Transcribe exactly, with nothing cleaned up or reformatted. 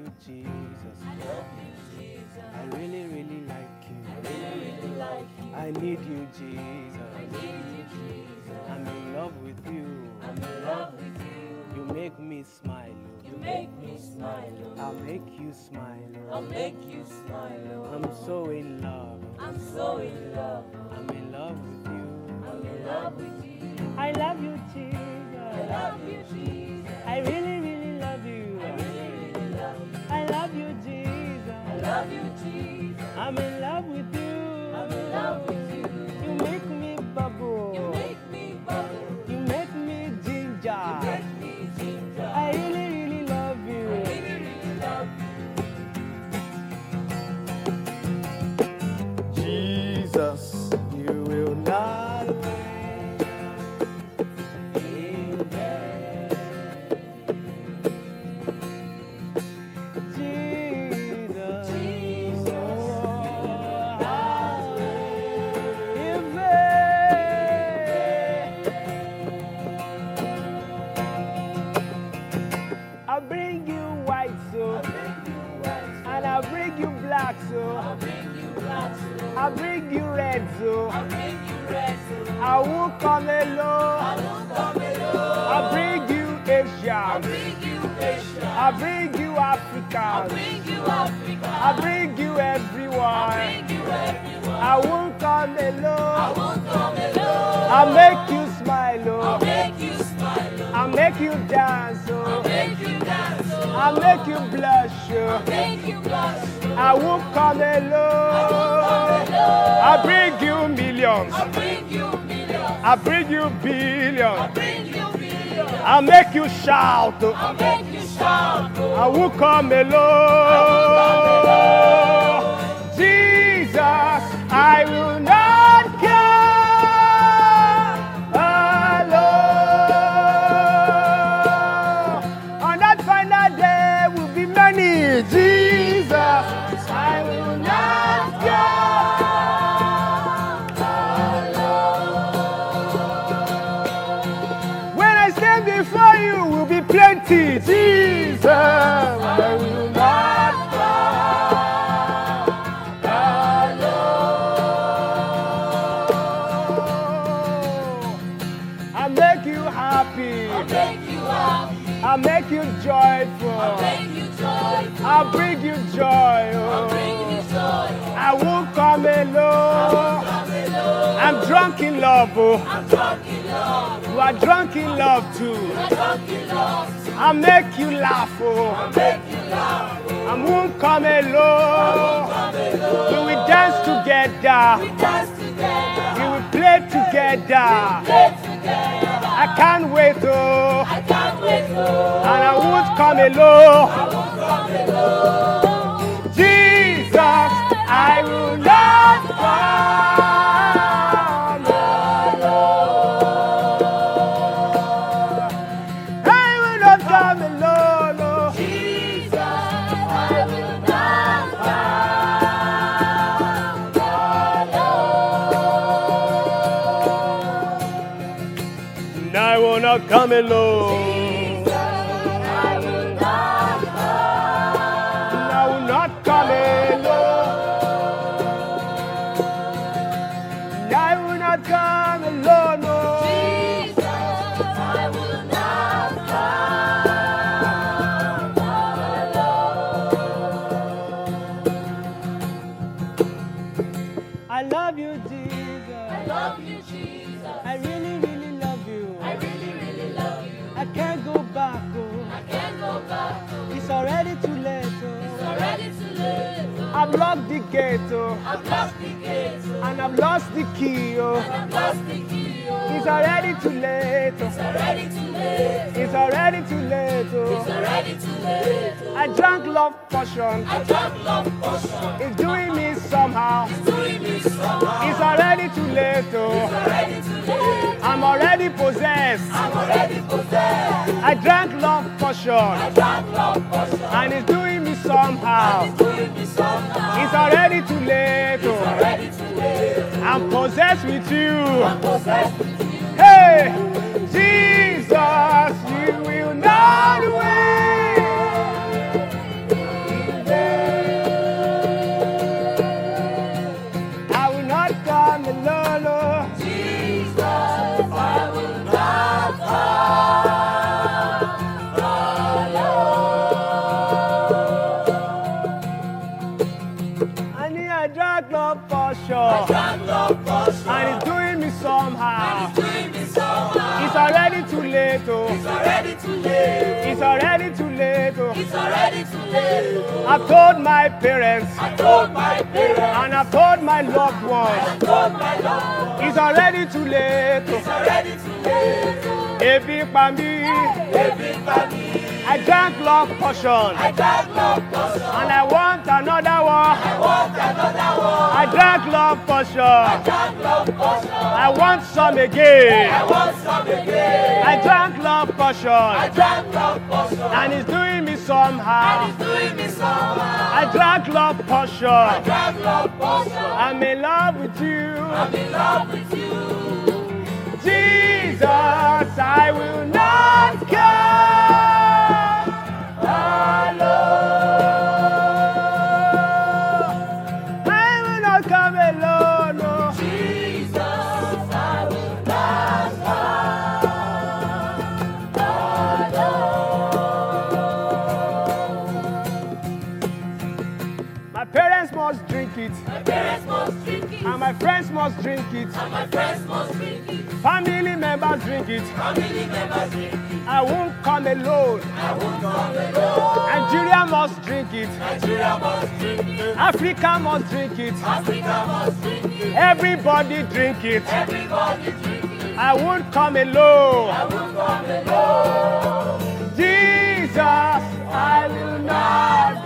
you, Jesus. I love you, Jesus. I really, really like you. I really, really like you. I need you, Jesus. I need you, Jesus. I'm in love with you. I'm in love with you. You make me smile. You make me smile. I'll make you smile. I'll make you smile. I'm so in love. I'm so in love. I'm in love with you. I'm in love with you. I love you, Jesus. I love you, Jesus. I really, really love you. I really, really love you. I love you, Jesus. I love you, Jesus. I'm in love with you. I'm in love with you. You make me bubble. You make me bubble. You make me ginger. You make me ginger. I really, really love you. I really, really love you. Jesus, you will not fail. Jesus, Jesus, oh, I bring you white so, and I bring you black so, I'll bring you black soul. I bring you red so, I'll bring you red soul. I won't come I alone. won't come alone. I bring you I'll Asian, bring you Asia. I bring you I'll African, bring you Africa. I bring you I'll everyone. bring you everyone. I won't come I alone. won't come alone. I'll make you smile, I'll oh. make you smile. I'll make you dance, I'll oh. make you dance. oh. I'll make you blush, oh. Make you blush. I won't come alone. I'll bring you millions. I'll bring you millions. I'll bring you I'll billions. bring you billions. I'll make you shout, oh. I'll make you shout. oh. I won't come alone. Jesus, I will not come alone. On that final day will be many. Jesus, I will not come alone. When I stand before you will be plenty. Jesus, I will not come alone. I'll make you happy. I'll make you happy. I'll make you joyful. I'll make you joyful. I'll bring you joy. I'll bring you Oh. joy. I won't come alone. Come alone. I'm drunk in love. Oh. I'm drunk in love. You are drunk in love too. I'm drunk in love. I'll make you laugh. Oh. I'll make you laugh. I won't come alone. Come alone. We will dance together. We dance together. We will play together. Play together. I can't wait, oh, I can't wait for. and I won't come alone. I won't come alone. Jesus, I will not come alone. I will not come alone. Oh. Jesus, I will not come alone. And I will not come alone. Jesus, I will not come. And I will not come alone. And I will not come alone. Oh. Jesus, I will not come alone. I love you, Jesus. I love you, Jesus. I really, really love you. I really, really love you. I can't go back. I Oh. can't go back. It's already too late. It's Oh. already too late. I've locked the gate. Oh. I've lost the gate. And I've lost the key. Oh. I've lost the key. It's already too late. It's Oh. already too late. It's already too late. It's Oh. already too late. I drank love potion. I drank love potion. It's doing me somehow. It's doing me somehow. It's already too late. It's Oh. already too late. I'm already possessed. I'm already possessed. I drank love potion. I drank love potion. And it's doing me somehow. It's doing me somehow. It's already too late. It's Oh. already too late. I'm possessed with you. I'm possessed with you. Hey, Jesus, you will not wait. portion. Drank love portion. And it's doing me somehow. It's doing me somehow. It's already too late, oh. It's already too late. It's already too late, oh. It's already too late. I've told my parents. I told my parents. And I've told my loved ones. I told my loved ones. It's already too late, It's oh. already too late. Ebi pa mi. Baby, baby. I drank love portion. I drank love portion. And I want another one. I want another one. I drank love portion. Drank love portion. I want some again. I want some again. I drank love I portion. drank love portion. And it's doing me somehow. It's doing me somehow. I drank love portion. Drank love portion. I'm in love with you. I'm in love with you. Jesus, I will not come alone. I will not come alone. No. Jesus, I will not come alone. My parents must drink it. My parents must drink it. And my friends must drink it. And my friends must drink it. Family members drink it. Family members drink it. I won't come alone. I won't come alone. Nigeria must drink it. Nigeria must drink it. Africa must drink it. Africa must drink it. Everybody drink it. Everybody drink it. I won't come alone. I won't come alone. Jesus, I will not